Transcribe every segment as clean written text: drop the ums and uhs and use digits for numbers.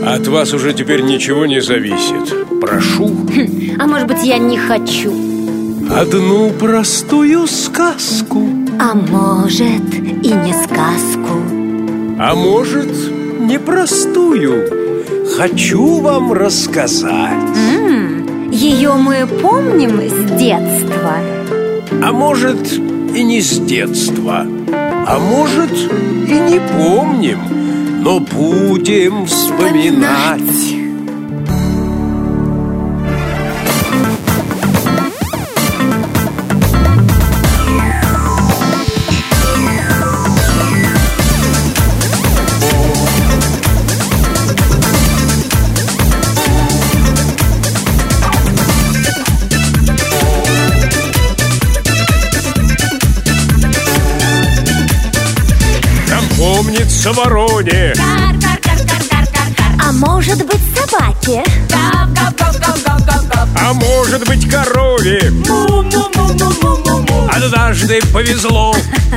От вас уже теперь ничего не зависит. Прошу. А может быть, я не хочу? Одну простую сказку. А может, и не сказку. А может, непростую. Хочу вам рассказать. Ее мы помним с детства. А может, и не с детства. А может, и не помним, но будем вспоминать. Помнится вороне. А может быть, собаке. А может быть, корове. Однажды повезло.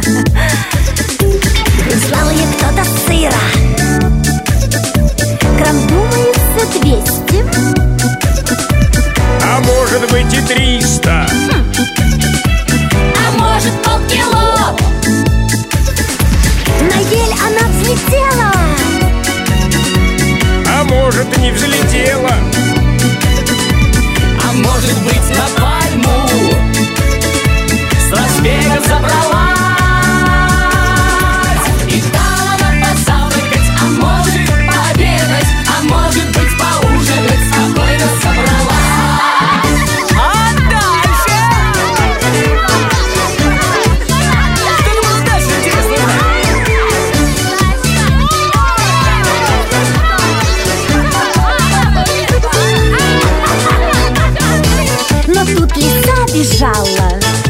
Прислал ей кто-то сыра. Грамм, думается, 200. А может быть, и 300. А может, полкило. На ель она взлетела. А может, и не взлетела. А может быть, на пальму с разбега забралась. И там она позавтракать, а может пообедать, а может быть поужинать, спокойно собралась. А дальше? Что было дальше, интересно? Но тут лиса бежала.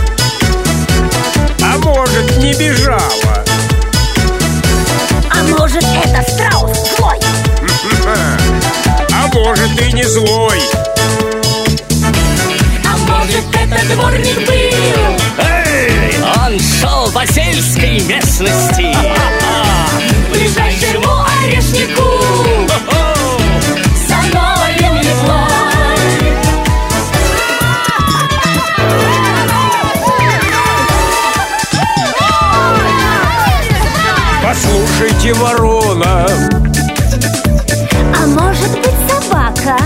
А может, не бежала. А может, это страус злой. А может, и не злой. А может, это дворник был? Эй! Он шел по сельской местности к ближайшему орешнику за новой метлой. Послушайте, ворона. А может быть, собака.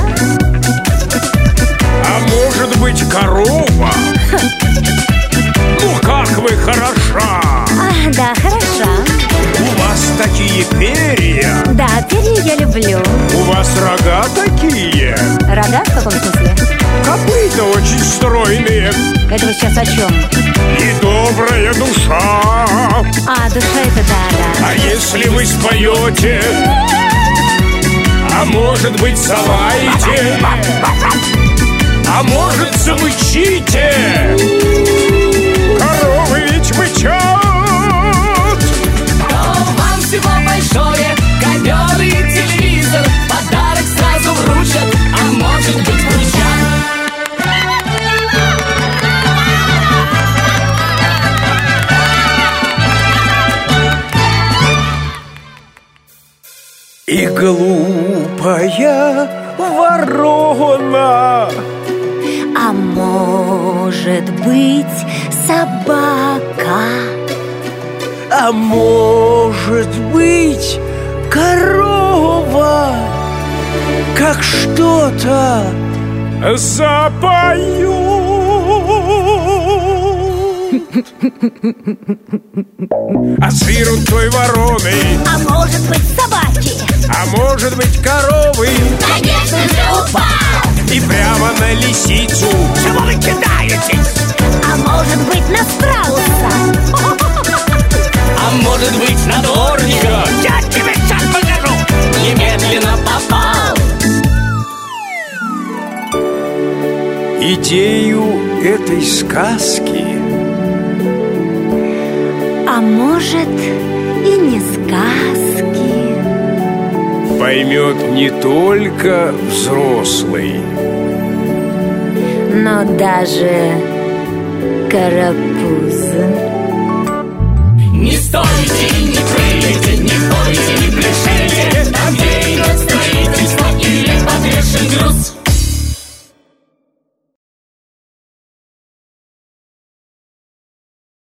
А может быть, корова. Ну, как вы хороша. Да, хороша. У вас такие перья. Да, перья я люблю. У вас рога такие. Рога в каком смысле? Копыта очень стройные. Это вы сейчас о чем? И добрая душа. А, душа это да. А если вы споете, а может быть, залаете, а может, замычите, коровы ведь мычат. То вам всего большое, ковер и телевизор, подарок сразу вручат, а может быть вручат. И глупая ворона. А может быть, собака. А может быть, корова. Как что-то запоют. А сырут той вороны. А может быть, собаки. А может быть, коровы. Конечно же, упал. И прямо на лисицу. Чего вы кидаетесь? А может быть, на страуса. А может быть, на дворника. Я тебе сейчас покажу. Немедленно попал. Идею этой сказки, А может, и не сказки, поймет не только взрослый, но даже карапуз. Не стойте, не прыгайте, не бойтесь.